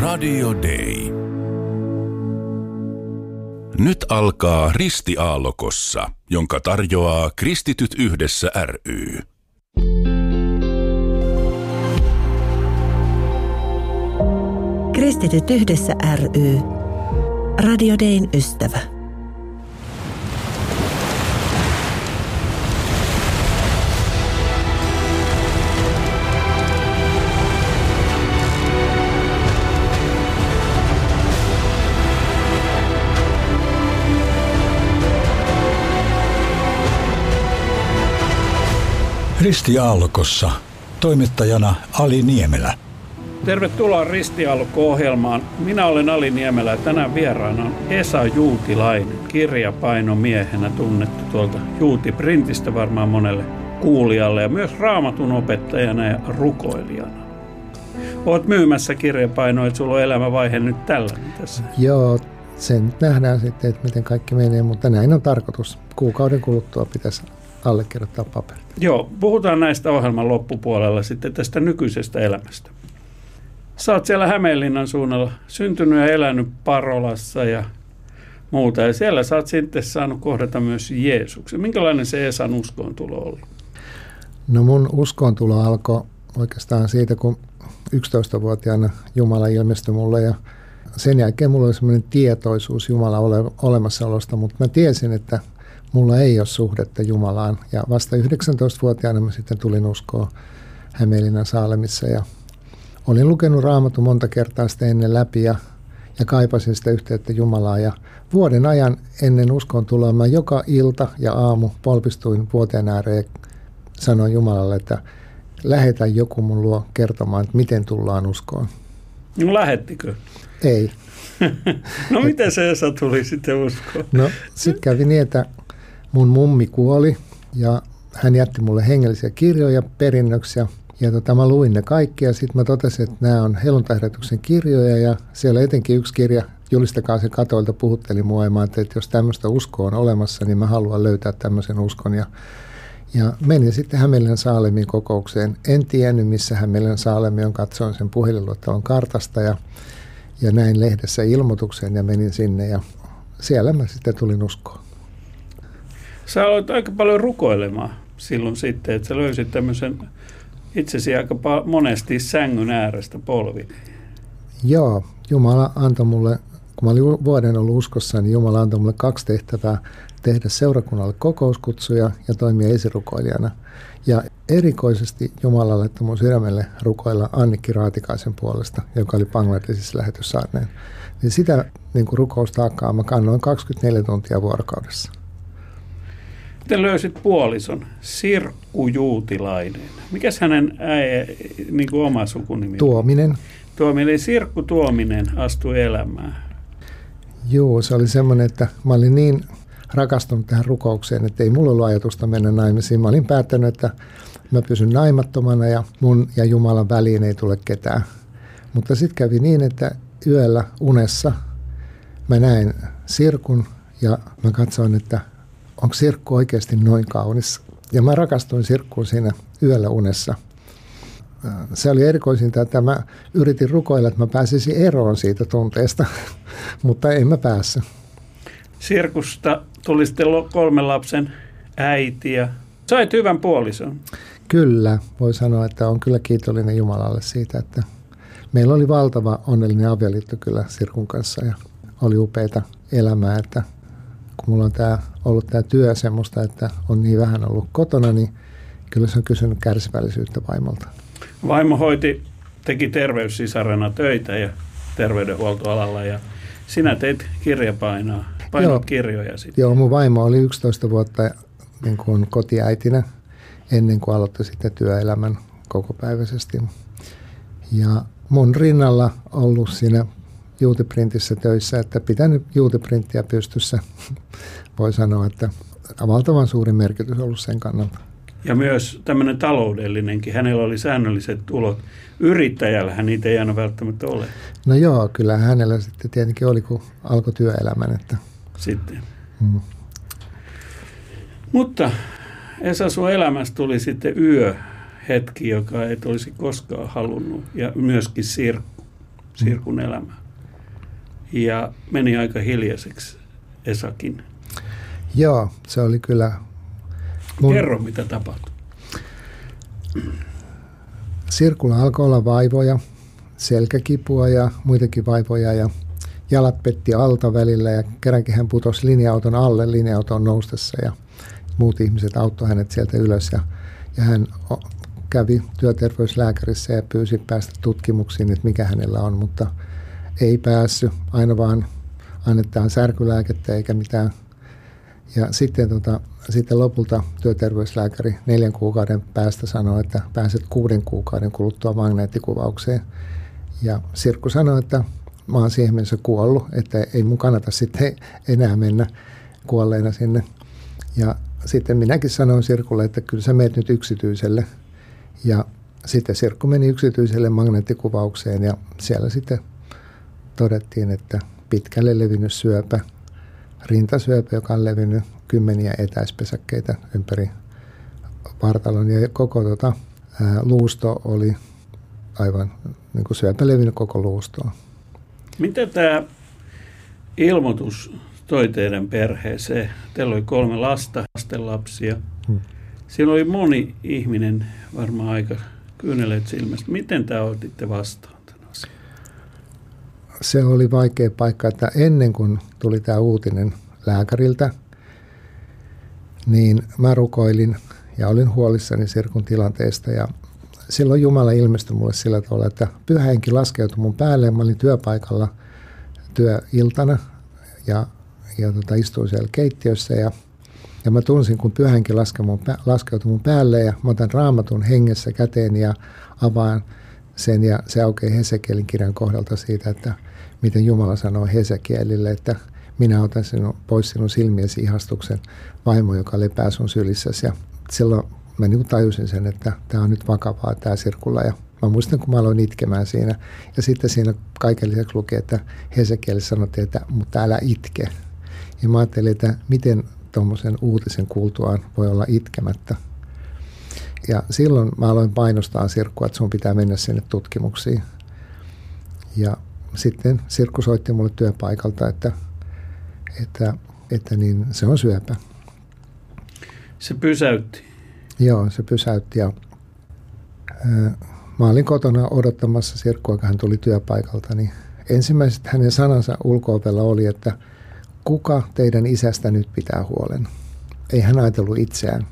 Radio Day. Nyt alkaa Ristiaallokossa, jonka tarjoaa Kristityt yhdessä ry. Kristityt yhdessä ry. Radio Dayn ystävä. Ristiaallokossa. Toimittajana Ali Niemelä. Tervetuloa Ristiaallokko-ohjelmaan. Minä olen Ali Niemelä ja tänään vieraana on Esa Juutilainen, kirjapainomiehenä tunnettu tuolta Juuti-printistä varmaan monelle kuulijalle ja myös Raamatun opettajana ja rukoilijana. Olet myymässä kirjapainoa, että sulla on elämänvaihe nyt tällainen tässä. Joo, sen nähdään sitten, että miten kaikki menee, mutta näin on tarkoitus. Kuukauden kuluttua pitäisi allekirjoittaa paperit. Joo, puhutaan näistä ohjelman loppupuolella sitten tästä nykyisestä elämästä. Sä oot siellä Hämeenlinnan suunnalla syntynyt ja elänyt Parolassa ja muuta. Ja siellä sä oot sitten saanut kohdata myös Jeesuksen. Minkälainen se Esan uskoontulo oli? No mun uskoontulo alkoi oikeastaan siitä, kun 11-vuotiaana Jumala ilmestyi mulle. Ja sen jälkeen mulla oli semmoinen tietoisuus Jumalan olemassaolosta, mutta mä tiesin, että mulla ei ole suhdetta Jumalaan. Ja vasta 19-vuotiaana mä sitten tulin uskoon Hämeenlinnan Saalemissa ja olin lukenut Raamatun monta kertaa sitä ennen läpi ja kaipasin sitä yhteyttä Jumalaa. Ja vuoden ajan ennen uskoontuloa mä joka ilta ja aamu polpistuin vuoteen ääreen ja sanoin Jumalalle, että lähetä joku mun luo kertomaan, että miten tullaan uskoon. No lähettikö? Ei. No miten se Esa tuli sitten uskoon? No sitten kävi niin, että mun mummi kuoli ja hän jätti mulle hengellisiä kirjoja perinnöksi ja mä luin ne kaikki ja sitten mä totesin, että nämä on helluntaihdetuksen kirjoja ja siellä etenkin yksi kirja, Julistakaa se katoilta, puhutteli mua ja mä ajattelin, että jos tämmöistä uskoa on olemassa, niin mä haluan löytää tämmöisen uskon. Ja menin sitten Hämeenlinnan Saalemiin kokoukseen. En tiennyt, missä Hämeenlinnan Saalemi on, katsoin sen puhelinluettelon kartasta ja näin lehdessä ilmoituksen ja menin sinne ja siellä mä sitten tulin uskoon. Sä aloit aika paljon rukoilemaan silloin sitten, että sä löysit tämmöisen itsesi aika monesti sängyn äärestä polvi. Joo, Jumala antoi mulle, kun mä olin vuoden ollut uskossa, niin Jumala antoi mulle 2 tehtävää, tehdä seurakunnalle kokouskutsuja ja toimia esirukoilijana. Ja erikoisesti Jumala laittoi mun sydämelle rukoilla Annikki Raatikaisen puolesta, joka oli Bangladesissa lähetyssaarneen. Niin sitä niin kuin rukoustaakkaa mä kannoin 24 tuntia vuorokaudessa. Sitten löysit puolison, Sirkku Juutilainen. Mikäs hänen niin kuin oma sukunimi? Tuominen. Eli Sirkku Tuominen astui elämään. Joo, se oli semmoinen, että mä olin niin rakastunut tähän rukoukseen, että ei mulla ollut ajatusta mennä naimisiin. Mä olin päättänyt, että mä pysyn naimattomana ja mun ja Jumalan väliin ei tule ketään. Mutta sitten kävi niin, että yöllä unessa mä näin Sirkun ja mä katsoin, että onko Sirkku oikeasti noin kaunis. Ja mä rakastuin Sirkkuun siinä yöllä unessa. Se oli erikoisinta, että mä yritin rukoilla, että mä pääsisin eroon siitä tunteesta, mutta en mä päässyt. Sirkusta tuli sitten 3 lapsen äiti ja sait hyvän puolison. Kyllä, voi sanoa, että on kyllä kiitollinen Jumalalle siitä, että meillä oli valtava onnellinen avioliitto kyllä Sirkun kanssa ja oli upeata elämää, että kun mulla on ollut tämä työ semmoista, että on niin vähän ollut kotona, niin kyllä se on kysynyt kärsivällisyyttä vaimolta. Vaimo teki terveyssisarena töitä ja terveydenhuoltoalalla ja sinä teit painot kirjoja sitten. Joo, mun vaimo oli 11 vuotta niin kuin kotiäitinä ennen kuin aloitti sitten työelämän kokopäiväisesti. Ja mun rinnalla ollut siinä Juutiprintissä töissä, että pitänyt Juutiprinttiä pystyssä. Voi sanoa, että valtavan suuri merkitys on ollut sen kannalta. Ja myös tämmöinen taloudellinenkin. Hänellä oli säännölliset tulot. Yrittäjällähän niitä ei aina välttämättä ole. No joo, kyllä hänellä sitten tietenkin oli, kun alkoi työelämän. Että. Sitten. Mutta Esa, sun elämästä tuli sitten yöhetki, joka et olisi koskaan halunnut. Ja myöskin Sirkku. Sirkun elämään. Ja meni aika hiljaiseksi Esakin. Joo, se oli kyllä... Kerro, mitä tapahtui. Sirkulla alkoi olla vaivoja, selkäkipua ja muitakin vaivoja ja jalat petti alta välillä ja kerrankin hän putosi linja-auton alle linja-auton noustessa ja muut ihmiset auttoi hänet sieltä ylös ja hän kävi työterveyslääkärissä ja pyysi päästä tutkimuksiin, että mikä hänellä on, mutta ei päässyt, aina vaan annetaan särkylääkettä eikä mitään. Ja sitten lopulta työterveyslääkäri 4 kuukauden päästä sanoi, että pääset 6 kuukauden kuluttua magneettikuvaukseen. Ja Sirkku sanoi, että mä oon siihen mennessä kuollut, että ei mun kannata sitten enää mennä kuolleena sinne. Ja sitten minäkin sanoin Sirkulle, että kyllä sä meet nyt yksityiselle. Ja sitten Sirkku meni yksityiselle magneettikuvaukseen ja siellä sitten todettiin, että pitkälle levinnyt syöpä, rintasyöpä, joka on levinnyt 10 etäispesäkkeitä ympäri vartalon ja koko luusto oli aivan niin kuin syöpä levinnyt koko luustoon. Miten tämä ilmoitus toi teidän perheeseen? Teillä oli 3 lasta, lastenlapsia. Siinä oli moni ihminen varmaan aika kyyneleet silmästä. Miten tämä otitte vastaan tämän asian? Se oli vaikea paikka, että ennen kuin tuli tämä uutinen lääkäriltä, niin mä rukoilin ja olin huolissani Sirkun tilanteesta ja silloin Jumala ilmestyi mulle sillä tavalla, että Pyhä Henki laskeutui mun päälle. Mä olin työpaikalla työiltana ja istuin siellä keittiössä ja mä tunsin, kun Pyhä Henki laskeutui mun päälle ja mä otan Raamatun hengessä käteen ja avaan sen ja se aukeaa Hesekielin kirjan kohdalta siitä, että miten Jumala sanoo Hesekielille, että minä otan pois sinun silmiesi ihastuksen vaimo, joka lepää sun sylissäsi. Ja silloin mä tajusin sen, että tämä on nyt vakavaa tämä Sirkulla. Ja mä muistan, kun mä aloin itkemään siinä. Ja sitten siinä kaiken lisäksi luki, että Hesekielissä sanottiin, että mutta älä itke. Ja mä ajattelin, että miten tuommoisen uutisen kuultuaan voi olla itkemättä. Ja silloin mä aloin painostaa Sirkkua, että sun pitää mennä sinne tutkimuksiin. Ja sitten Sirkku soitti mulle työpaikalta, että niin se on syöpä. Se pysäytti. Joo, se pysäytti. Ja, mä olin kotona odottamassa Sirkkua, kun hän tuli työpaikalta. Niin ensimmäiset hänen sanansa ulko-ovella oli, että kuka teidän isästä nyt pitää huolen? Ei hän ajatellut itseään.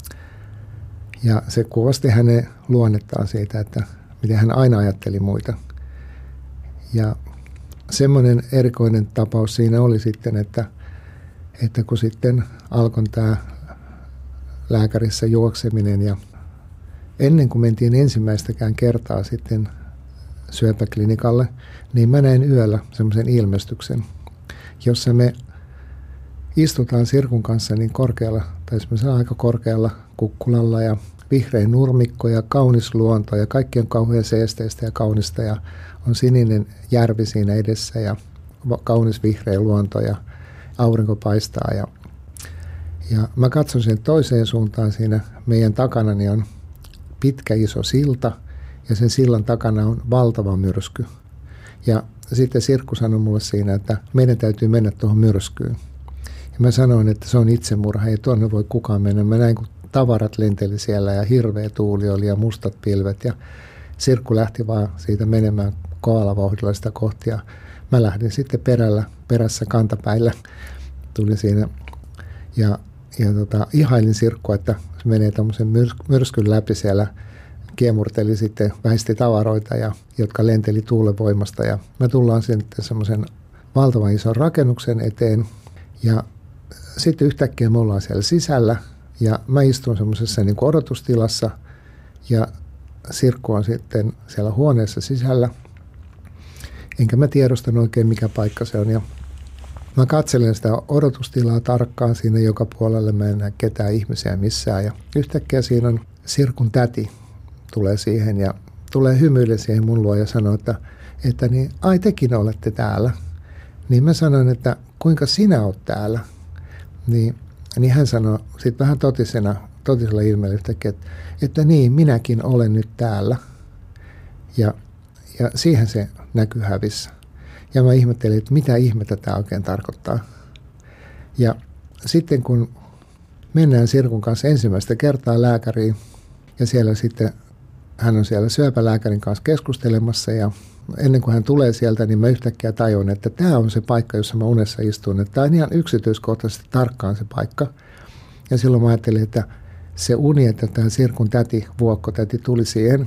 Ja se kuvasti hänen luonnettaan siitä, että miten hän aina ajatteli muita. Ja semmoinen erikoinen tapaus siinä oli sitten, että kun sitten alkoi tämä lääkärissä juokseminen ja ennen kuin mentiin ensimmäistäkään kertaa sitten syöpäklinikalle, niin mä näin yöllä semmoisen ilmestyksen, jossa me istutaan Sirkun kanssa niin korkealla, tai semmoisella aika korkealla kukkulalla ja vihreä nurmikko ja kaunis luonto ja kaikki on kauhean seesteistä ja kaunista ja on sininen järvi siinä edessä ja kaunis vihreä luonto ja aurinko paistaa ja mä katson sen toiseen suuntaan siinä meidän takana, niin on pitkä iso silta ja sen sillan takana on valtava myrsky. Ja sitten Sirkku sanoi mulle siinä, että meidän täytyy mennä tuohon myrskyyn. Ja mä sanoin, että se on itsemurha, ei tuonne voi kukaan mennä. Mä näin, kun tavarat lenteli siellä ja hirveä tuuli oli ja mustat pilvet. Ja Sirkku lähti vaan siitä menemään kovalla vauhdilla sitä kohti. Ja mä lähdin sitten perässä kantapäillä. Tulin siinä ja ihailin Sirkkua, että se menee tämmöisen myrskyn läpi siellä. Kiemurteli sitten, väisti tavaroita, jotka lenteli tuulen voimasta. Ja me tullaan sitten semmoisen valtavan ison rakennuksen eteen. Ja sitten yhtäkkiä me ollaan siellä sisällä. Ja mä istun semmoisessa niin kuin odotustilassa. Ja Sirkku on sitten siellä huoneessa sisällä. Enkä mä tiedostan oikein, mikä paikka se on. Ja mä katselen sitä odotustilaa tarkkaan siinä joka puolelle. Mä en näe ketään ihmisiä missään. Ja yhtäkkiä siinä on Sirkun täti. Tulee siihen ja tulee hymyille siihen mun luo ja sanoo, että niin, ai tekin olette täällä. Niin mä sanoin, että kuinka sinä oot täällä. Niin hän sanoi sitten vähän totisella ilmeellä yhtäkkiä, että niin, minäkin olen nyt täällä. Ja siihen se näkyy hävissä. Ja mä ihmettelin, että mitä ihmettä tämä oikein tarkoittaa. Ja sitten kun mennään Sirkun kanssa ensimmäistä kertaa lääkäriin, ja siellä sitten hän on siellä syöpälääkärin kanssa keskustelemassa, ja ennen kuin hän tulee sieltä, niin mä yhtäkkiä tajun, että tämä on se paikka, jossa mä unessa istun. Että tämä on ihan yksityiskohtaisesti tarkkaan se paikka. Ja silloin mä ajattelin, että se uni, että tämä Sirkun vuokkotäti tuli siihen,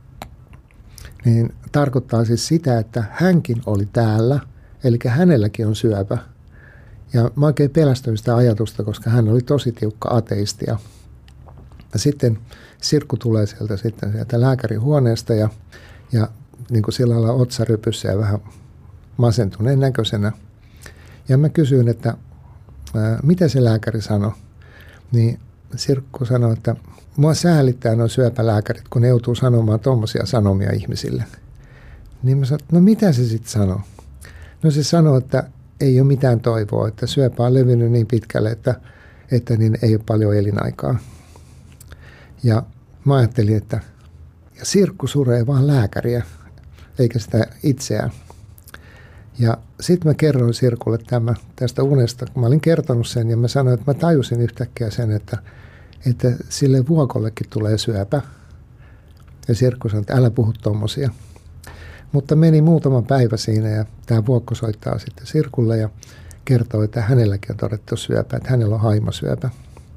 niin tarkoittaa siis sitä, että hänkin oli täällä, eli hänelläkin on syöpä. Ja mä oikein pelästyin sitä ajatusta, koska hän oli tosi tiukka ateisti. Ja sitten Sirkku tulee sieltä lääkärin huoneesta ja niin kuin sillä lailla otsarypyssä ja vähän masentuneen näköisenä. Ja mä kysyin, että mitä se lääkäri sanoi. Niin Sirkku sanoi, että mua säälittää nuo syöpälääkärit, kun ne joutuu sanomaan tommosia sanomia ihmisille. Niin mä sanoin, no mitä se sitten sanoi? No se sanoi, että ei ole mitään toivoa, että syöpä on levinnyt niin pitkälle, että niin ei ole paljon elinaikaa. Ja mä ajattelin, että ja Sirkku suree vaan lääkäriä, eikä sitä itseään. Ja sitten mä kerroin Sirkulle tästä unesta, kun mä olin kertonut sen, ja mä sanoin, että mä tajusin yhtäkkiä sen, että sille vuokollekin tulee syöpä. Ja Sirkku sanoi, että älä puhu tommosia. Mutta meni muutama päivä siinä, ja tämä vuokko soittaa sitten Sirkulle ja kertoo, että hänelläkin on todettu syöpä, että hänellä on haimasyöpä.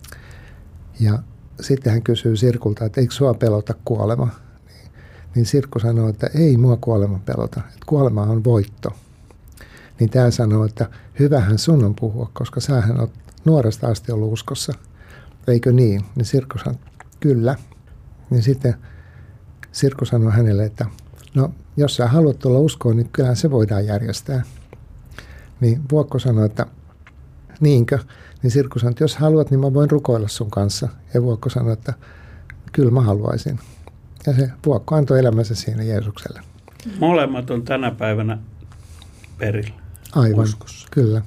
Ja sitten hän kysyy Sirkulta, että eikö sua pelota kuolema? Niin Sirkku sanoo, että ei mua kuolema pelota, että kuolema on voitto. Niin tämä sanoo, että hyvähän sun on puhua, koska sähän oot nuoresta asti ollut uskossa. Eikö niin? Niin Sirkku sanoo, kyllä. Niin sitten Sirkku sanoo hänelle, että no jos sä haluat tulla uskoon, niin kyllähän se voidaan järjestää. Niin vuokko sanoi, että niinkö? Niin Sirkku sanoi, että jos haluat, niin mä voin rukoilla sun kanssa. Ja vuokko sanoi, että kyllä mä haluaisin. Ja se vuokko antoi elämänsä siinä Jeesukselle. Molemmat on tänä päivänä perillä. Aivan, uskossa. Kyllä.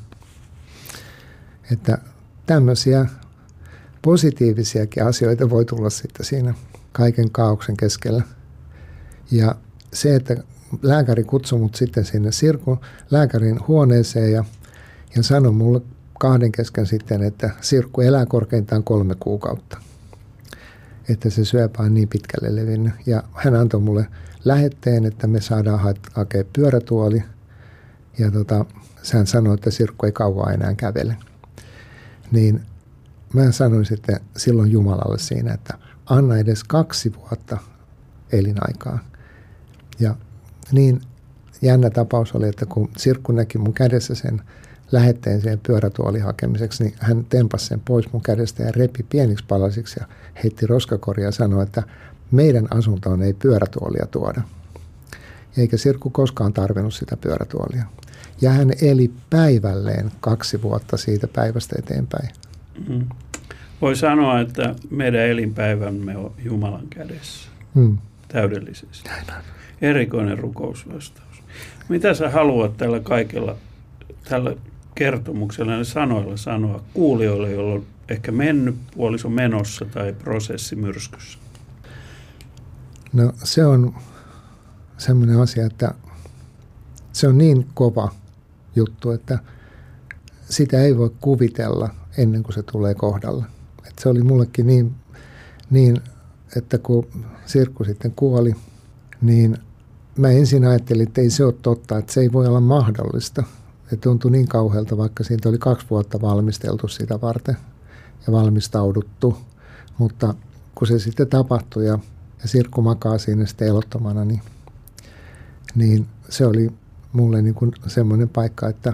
Että tämmöisiä positiivisiakin asioita voi tulla sitten siinä kaiken kaaoksen keskellä. Ja se, että lääkäri kutsui mut sitten sinne Sirkun lääkärin huoneeseen ja sanoi mulle kahden kesken sitten, että Sirkku elää korkeintaan 3 kuukautta. Että se syöpä on niin pitkälle levinnyt. Ja hän antoi mulle lähetteen, että me saadaan hakea pyörätuoli. Ja hän sanoi, että Sirkku ei kauan enää kävele. Niin mä sanoin sitten silloin Jumalalle siinä, että anna edes 2 vuotta elinaikaa. Ja niin jännä tapaus oli, että kun Sirkku näki mun kädessä sen lähetteen siihen pyörätuolin hakemiseksi, niin hän tempasi sen pois mun kädestä ja repi pieniksi palasiksi ja heitti roskakoria ja sanoi, että meidän asuntoon ei pyörätuolia tuoda. Eikä Sirkku koskaan tarvinnut sitä pyörätuolia. Ja hän eli päivälleen 2 vuotta siitä päivästä eteenpäin. Mm. Voi sanoa, että meidän elinpäivämme on Jumalan kädessä. Täydellisesti. Erikoinen rukousvastaus. Mitä sä haluat tällä kaikella, tällä kertomuksella ja sanoilla sanoa kuulijoille, joilla on ehkä mennyt puoliso menossa tai prosessi myrskyssä? No se on semmoinen asia, että se on niin kova juttu, että sitä ei voi kuvitella ennen kuin se tulee kohdalle. Et se oli mullekin niin, että kun Sirkku sitten kuoli, niin mä ensin ajattelin, että ei se ole totta, että se ei voi olla mahdollista. Se tuntui niin kauhealta, vaikka siitä oli 2 vuotta valmisteltu sitä varten ja valmistauduttu. Mutta kun se sitten tapahtui ja Sirkku makaa siinä sitten elottomana, niin se oli mulle niin kuin semmoinen paikka, että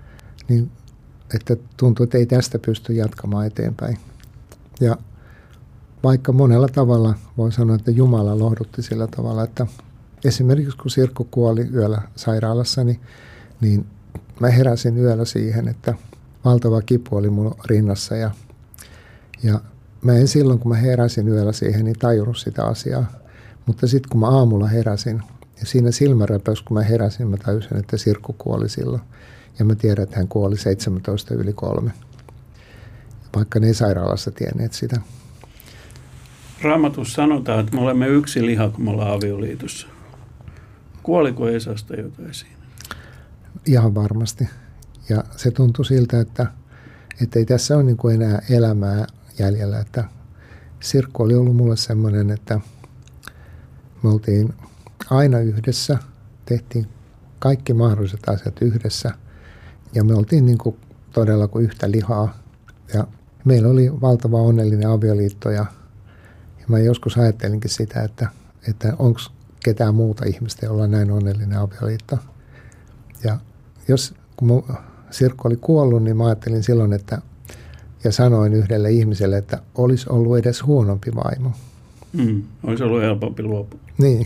tuntui, että ei tästä pysty jatkamaan eteenpäin. Ja vaikka monella tavalla voi sanoa, että Jumala lohdutti sillä tavalla, että esimerkiksi kun Sirkku kuoli yöllä sairaalassa, niin mä heräsin yöllä siihen, että valtava kipu oli mun rinnassa ja mä en silloin, kun mä heräsin yöllä siihen, niin tajunnut sitä asiaa. Mutta sitten kun mä aamulla heräsin ja siinä silmänräpäys, kun mä heräsin, mä tajusin, että Sirkku kuoli silloin. Ja mä tiedän, että hän kuoli 3:17, vaikka ne ei sairaalassa tienneet sitä. Raamatussa sanotaan, että me olemme yksi liha, kun me ollaan avioliitossa. Kuoliko Esasta jotain siinä? Ihan varmasti. Ja se tuntui siltä, että ei tässä ole niin kuin enää elämää jäljellä. Että Sirkku oli ollut mulle semmoinen, että me oltiin aina yhdessä, tehtiin kaikki mahdolliset asiat yhdessä ja me oltiin niin kuin todella kuin yhtä lihaa. Ja meillä oli valtava onnellinen avioliitto ja mä joskus ajattelinkin sitä, että onko ketään muuta ihmistä, jolla on näin onnellinen avioliitto. Ja kun mun Sirkku oli kuollut, niin mä ajattelin silloin, ja sanoin yhdelle ihmiselle, että olisi ollut edes huonompi vaimo. Olisi ollut helpompi luopua. Niin.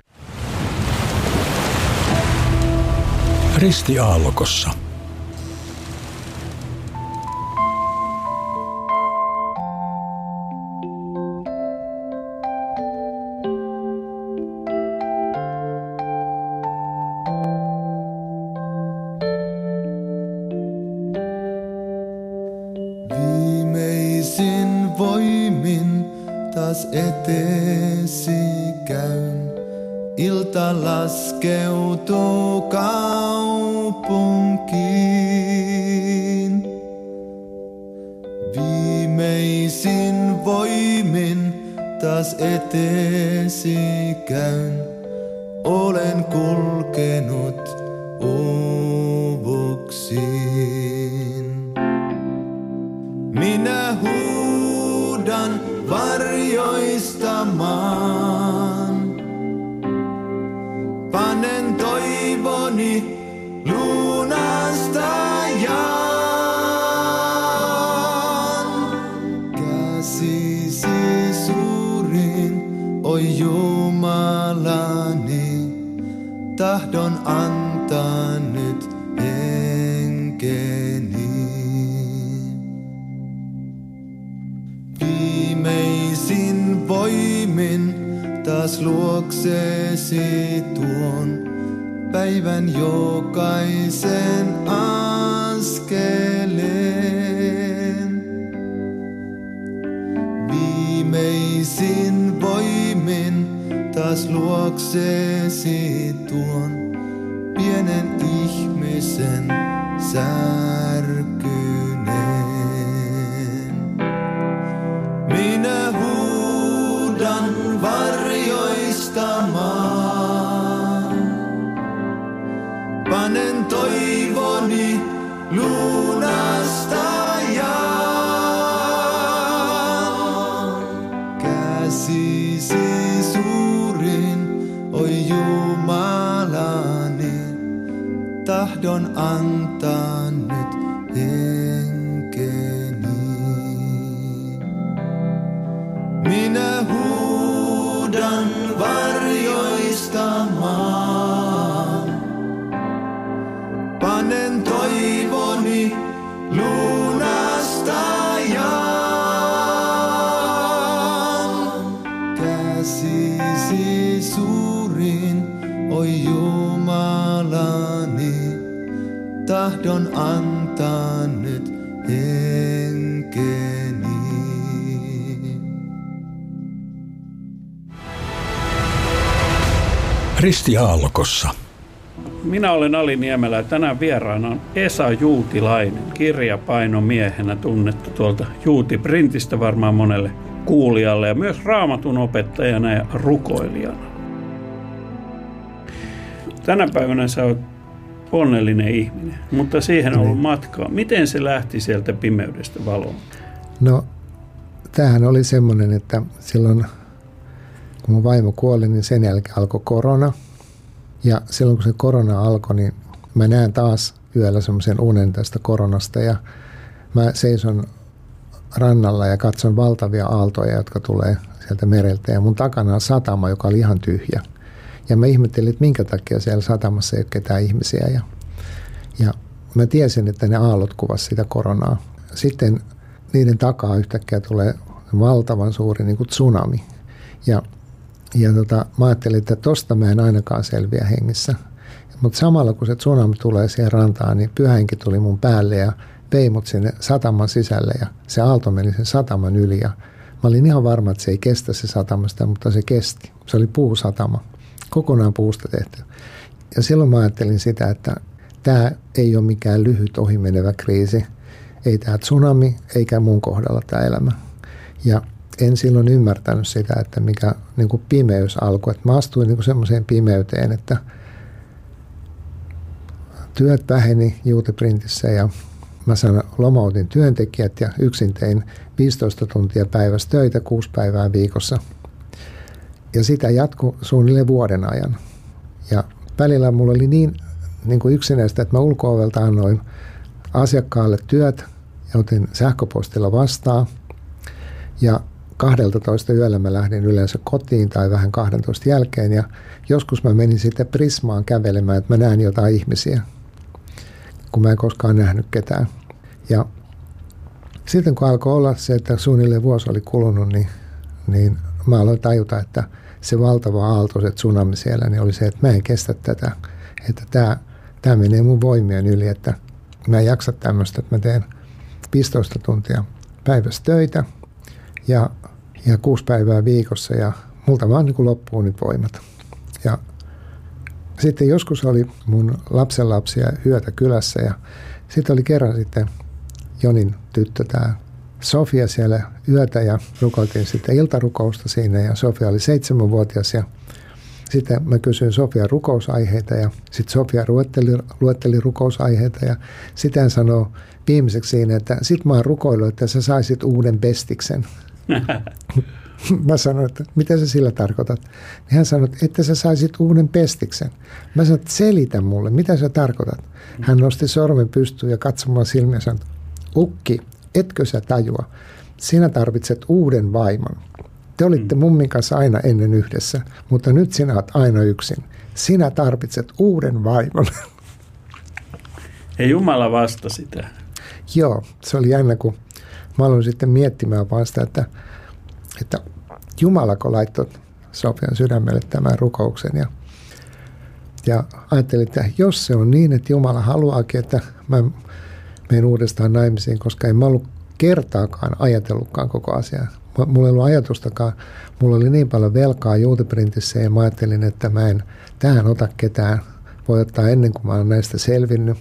Risti Aallokossa. Viimeisin voimin taas eteesi käyn. Ilta laskeutuu kaupunkiin. Viimeisin voimin taas eteesi käyn. Olen kulkenut uuvuksiin. Minä huudan varjoista maan. Panen toivoni lunastajan. Käsisi suurin, oi Jumalani, tahdon antaa nyt henkeni. Viimeisin voimin taas luoksesi tuon päivän jokaisen askeleen. Viimeisin voimin taas luoksesi tuon pienen ihmisen särkyneen. Minä huudan varjoista maan. Panen toivoni lunastajan. Käsisi suurin, oi Jumalani, tahdon antaa nyt henkeni. Minä huudan varjoista maan. Panen toivoni lunastajan. Käsisi suurin, oi Jumalani, tahdon antaa nyt henkeni. Risti Aallokossa. Minä olen Ali Niemelä ja tänään vieraana on Esa Juutilainen, kirjapainomiehenä tunnettu tuolta Juuti-printistä varmaan monelle kuulijalle ja myös Raamatun opettajana ja rukoilijana. Tänä päivänä sä oot onnellinen ihminen, mutta siihen on ollut matkaa. Miten se lähti sieltä pimeydestä valoon? No, tämähän oli semmoinen, että silloin kun mun vaimo kuoli, niin sen jälkeen alkoi korona. Ja silloin kun se korona alkoi, niin mä näen taas yöllä semmoisen unen tästä koronasta. Ja mä seison rannalla ja katson valtavia aaltoja, jotka tulee sieltä mereltä. Ja mun takana on satama, joka oli ihan tyhjä. Ja mä ihmettelin, että minkä takia siellä satamassa ei ole ketään ihmisiä. Ja mä tiesin, että ne aallot kuvasivat sitä koronaa. Sitten niiden takaa yhtäkkiä tulee valtavan suuri niin kuin tsunami. Ja mä ajattelin, että tosta mä en ainakaan selviä hengissä. Mutta samalla kun se tsunami tulee siihen rantaan, niin pyhähenki tuli mun päälle ja vei mut sinne sataman sisälle. Ja se aalto meni sen sataman yli. Ja mä olin ihan varma, että se ei kestä se satamasta, mutta se kesti. Se oli puusatama. kokonaan puusta tehty. Ja silloin mä ajattelin sitä, että tämä ei ole mikään lyhyt ohimenevä kriisi. Ei tämä tsunami, eikä mun kohdalla tämä elämä. Ja en silloin ymmärtänyt sitä, että mikä niin kuin pimeys alkoi. Että mä astuin niin kuin semmoiseen pimeyteen, että työt väheni Juutiprintissä ja mä lomautin työntekijät ja yksin tein 15 tuntia päivässä töitä 6 päivää viikossa. Ja sitä jatkui suunnilleen vuoden ajan. Ja välillä mulla oli niin kuin yksinäistä, että mä ulko-ovelta annoin asiakkaalle työt ja otin sähköpostilla vastaan. Ja 12 yöllä mä lähdin yleensä kotiin tai vähän 12 jälkeen. Ja joskus mä menin sitten Prismaan kävelemään, että mä näen jotain ihmisiä, kun mä en koskaan nähnyt ketään. Ja sitten kun alkoi olla se, että suunnilleen vuosi oli kulunut, niin mä aloin tajuta, että se valtava aalto, se tsunami siellä, niin oli se, että mä en kestä tätä. Että tämä menee mun voimien yli, että mä en jaksa tämmöistä, että mä teen 15 tuntia päivässä töitä ja 6 päivää viikossa ja multa vaan niin kuin loppuu nyt voimat. Ja sitten joskus oli mun lapsenlapsia yötä kylässä ja sitten oli kerran sitten Jonin tyttö, tämä Sofia siellä yötä ja rukoiltiin sitten iltarukousta siinä ja Sofia oli 7-vuotias ja sitten mä kysyin Sofia rukousaiheita ja sitten Sofia luetteli rukousaiheita ja sitten hän sanoi viimeiseksi siinä, että sit mä oon rukoillut, että sä saisit uuden pestiksen. Mä sanoin, että mitä sä sillä tarkoitat? Niin hän sanoi, että sä saisit uuden pestiksen. Mä sanoin, että selitä mulle, mitä sä tarkoitat? Hän nosti sormen pystyyn ja katsomaan silmiä ja sanoi, Ukki, etkö sä tajua? Sinä tarvitset uuden vaimon. Te olitte mummin kanssa aina ennen yhdessä, mutta nyt sinä olet aina yksin. Sinä tarvitset uuden vaimon. Ja Jumala vastasi sitä. Joo, se oli jännä, kun mä aloin sitten miettimään vaan sitä, että Jumalako laittoi Sofian sydämelle tämän rukouksen. Ja ajattelin, että jos se on niin, että Jumala haluaakin, että mä menen uudestaan naimisiin, koska en mä ollut kertaakaan ajatellutkaan koko asiaa. Mulla ei ollut ajatustakaan. Mulla oli niin paljon velkaa Juutiprintissä ja mä ajattelin, että mä en tähän ota ketään. Voi ottaa ennen kuin mä oon näistä selvinnyt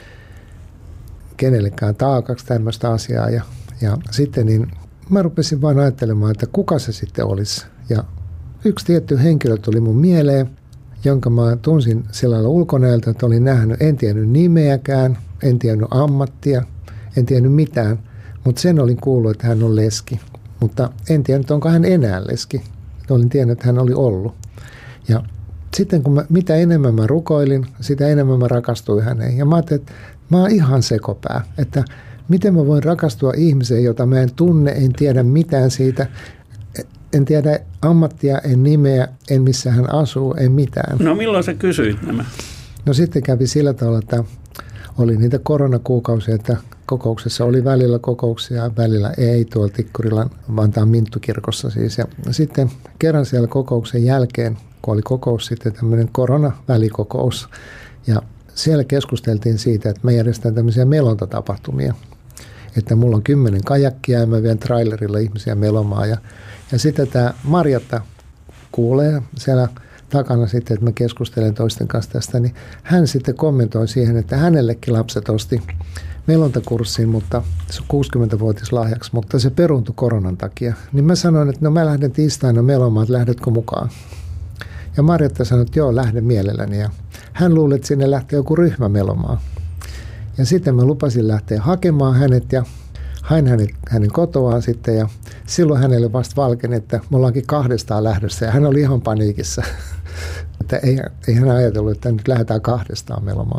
kenellekään taakaksi tämmöistä asiaa. Ja sitten niin mä rupesin vaan ajattelemaan, että kuka se sitten olisi. Ja yksi tietty henkilö tuli mun mieleen, jonka mä tunsin sillä lailla ulkonäöltä, että olin nähnyt, en tiennyt nimeäkään, en tiennyt ammattia, en tiennyt mitään, mutta sen olin kuullut, että hän on leski. Mutta en tiennyt, onko hän enää leski. Olin tiennyt, että hän oli ollut. Ja sitten mitä enemmän mä rukoilin, sitä enemmän mä rakastuin häneen. Ja mä ajattelin, että mä oon ihan sekopää, että miten mä voin rakastua ihmiseen, jota mä en tunne, en tiedä mitään siitä, en tiedä ammattia, en nimeä, en missä hän asuu, en mitään. No milloin sä kysyit nämä? No sitten kävi sillä tavalla, että oli niitä koronakuukausia, että kokouksessa oli välillä kokouksia, välillä ei tuolla Tikkurilan Vantaan Minttukirkossa siis. Ja sitten kerran siellä kokouksen jälkeen, kun oli kokous sitten tämmöinen koronavälikokous, ja siellä keskusteltiin siitä, että mä järjestän tämmöisiä melontatapahtumia. Että mulla on 10 kajakkia ja mä vien trailerilla ihmisiä melomaan. Ja sitten tämä Marjatta kuulee siellä takana sitten, että mä keskustelen toisten kanssa tästä, niin hän sitten kommentoi siihen, että hänellekin lapset osti melontakurssiin, mutta se on 60-vuotislahjaksi, mutta se peruuntui koronan takia. Niin mä sanoin, että no mä lähden tiistaina melomaan, että lähdetkö mukaan? Ja Marjatta sanoi, että joo, lähden mielelläni. Ja hän luuli, että sinne lähtee joku ryhmä melomaan. Ja sitten mä lupasin lähteä hakemaan hänet ja hain hänen kotoaan sitten. Ja silloin hänelle vasta valkeni, että me ollaankin 2 lähdössä ja hän oli ihan paniikissa. Että ei hän ajatellut, että nyt lähdetään 2 melomaan.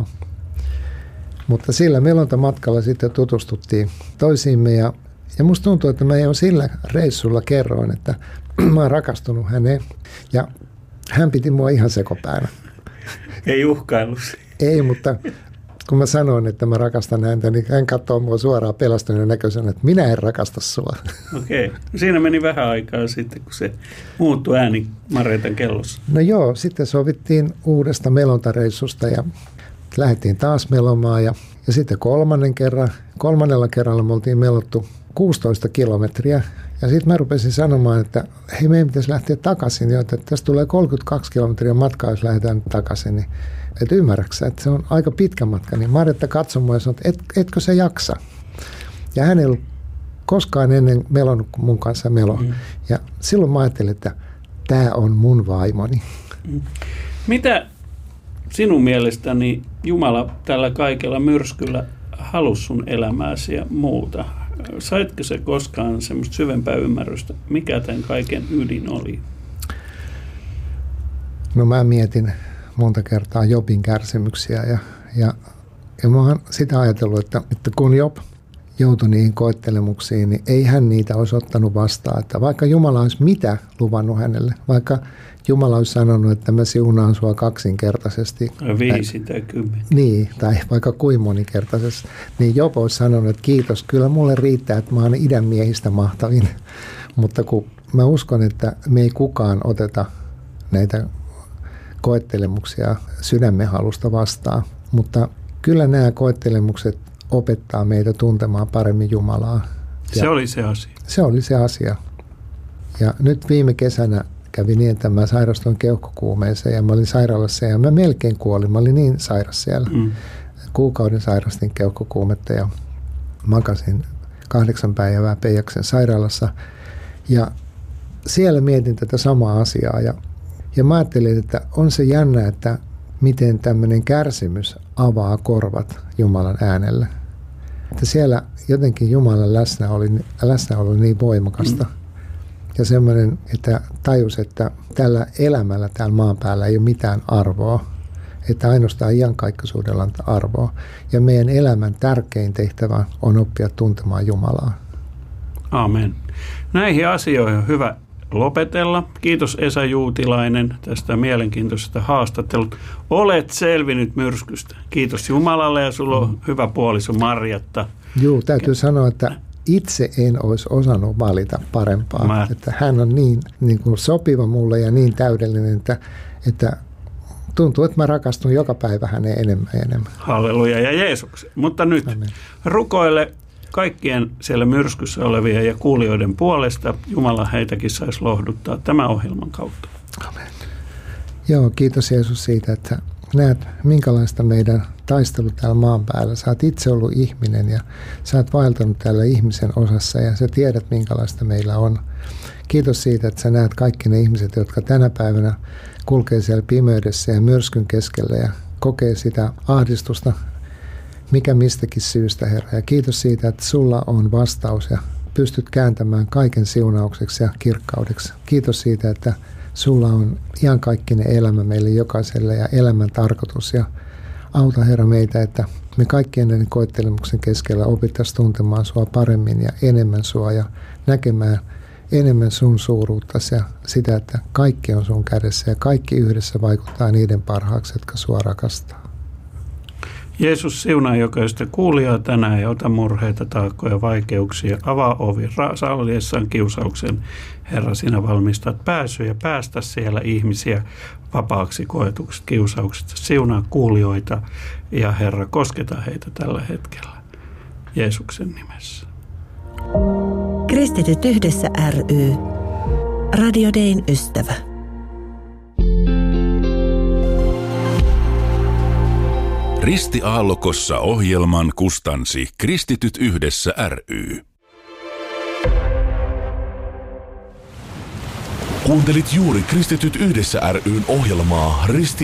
Mutta sillä melontamatkalla sitten tutustuttiin toisiimme ja musta tuntuu, että mä jo sillä reissulla kerroin, että mä oon rakastunut häneen ja hän piti mua ihan sekopäänä. Ei uhkailu. Ei, mutta kun mä sanoin, että mä rakastan häntä, niin hän katsoo mua suoraan pelastuneen näköisenä, että minä en rakasta sua. Okei. Siinä meni vähän aikaa sitten, kun se muuttui ääni Marjatan kellossa. No joo, sitten sovittiin uudesta melontareissusta ja lähdettiin taas melomaan ja sitten kolmannella kerralla me oltiin melottu 16 kilometriä Ja sitten mä rupesin sanomaan, että hei, meidän pitäisi lähteä takaisin, että tästä tulee 32 kilometriä matkaa, jos lähdetään takaisin. Niin, että ymmärräksä, että se on aika pitkä matka. Niin Marjatta katsoi mua ja sanoi, että etkö sä jaksa? Ja hän ei ollut koskaan ennen melonut mun kanssa melo. Ja silloin mä ajattelin, että tämä on mun vaimoni. Mitä sinun mielestäni Jumala tällä kaikella myrskyllä halusi sun elämääsi ja muuta? Saitko se koskaan semmoista syvempää ymmärrystä, mikä tämän kaiken ydin oli? No mä mietin monta kertaa Jobin kärsimyksiä ja mä oon sitä ajatellut, että kun Job joutui niihin koettelemuksiin, niin ei hän niitä olisi ottanut vastaan. Että vaikka Jumala olisi mitä luvannut hänelle, vaikka Jumala olisi sanonut, että mä siunaan sua kaksinkertaisesti. 5 tai 10. Niin, tai vaikka kuin monikertaisesti. Niin Job olisi sanonut, että kiitos, kyllä mulle riittää, että mä oon idän miehistä mahtavin. Mutta kun mä uskon, että me ei kukaan oteta näitä koettelemuksia sydämen halusta vastaan. Mutta kyllä nämä koettelemukset opettaa meitä tuntemaan paremmin Jumalaa. Se oli se asia. Se oli se asia. Ja nyt viime kesänä kävi niin, että mä sairastuin keuhkokuumeeseen ja mä olin sairaalassa ja mä melkein kuolin. Mä olin niin sairas siellä. Kuukauden sairastin keuhkokuumetta ja makasin 8 päivää Peijaksen sairaalassa. Ja siellä mietin tätä samaa asiaa ja mä ajattelin, että on se jännä, että miten tämmöinen kärsimys avaa korvat Jumalan äänelle. Että siellä jotenkin Jumalan läsnäolo oli niin voimakasta. Ja semmoinen, että tajus, että tällä elämällä täällä maan päällä ei ole mitään arvoa. Että ainoastaan iankaikkisuudella on arvoa. Ja meidän elämän tärkein tehtävä on oppia tuntemaan Jumalaa. Amen. Näihin asioihin on hyvä lopetella. Kiitos Esa Juutilainen tästä mielenkiintoisesta haastattelusta. Olet selvinnyt myrskystä. Kiitos Jumalalle ja sulla on hyvä puoliso Marjatta. Joo, täytyy sanoa, että itse en olisi osannut valita parempaa. Että hän on niin kuin sopiva mulle ja niin täydellinen, että tuntuu, että mä rakastun joka päivä häneen enemmän ja enemmän. Halleluja ja Jeesuksen. Mutta nyt rukoile kaikkien siellä myrskyssä olevien ja kuulijoiden puolesta. Jumala heitäkin saisi lohduttaa tämän ohjelman kautta. Amen. Joo, kiitos Jeesus siitä, että näet minkälaista meidän taistelu täällä maan päällä. Sä oot itse ollut ihminen ja sä oot vaeltanut täällä ihmisen osassa ja sä tiedät minkälaista meillä on. Kiitos siitä, että sä näet kaikki ne ihmiset, jotka tänä päivänä kulkee siellä pimeydessä ja myrskyn keskellä ja kokee sitä ahdistusta mikä mistäkin syystä, Herra. Ja kiitos siitä, että sulla on vastaus ja pystyt kääntämään kaiken siunaukseksi ja kirkkaudeksi. Kiitos siitä, että sulla on iankaikkinen elämä meille jokaiselle ja elämän tarkoitus. Ja auta, Herra, meitä, että me kaikkien näiden koettelemuksen keskellä opittaisiin tuntemaan sua paremmin ja enemmän sua ja näkemään enemmän sun suuruuttasi ja sitä, että kaikki on sun kädessä ja kaikki yhdessä vaikuttaa niiden parhaaksi, jotka sua rakastaa. Jeesus siunaa jokaista kuulijaa tänään ja ota murheita, taakkoja, vaikeuksia. Avaa ovi salliessaan kiusauksen. Herra, sinä valmistat pääsyä ja päästä siellä ihmisiä vapaaksi koetuksesta kiusauksesta. Siunaa kuulijoita ja Herra, kosketa heitä tällä hetkellä. Jeesuksen nimessä. Kristityt yhdessä ry. Radio Dayn ystävä. Risti Aallokossa ohjelman kustansi Kristityt yhdessä ry. Kuuntelit juuri Kristityt yhdessä ry:n ohjelmaa Risti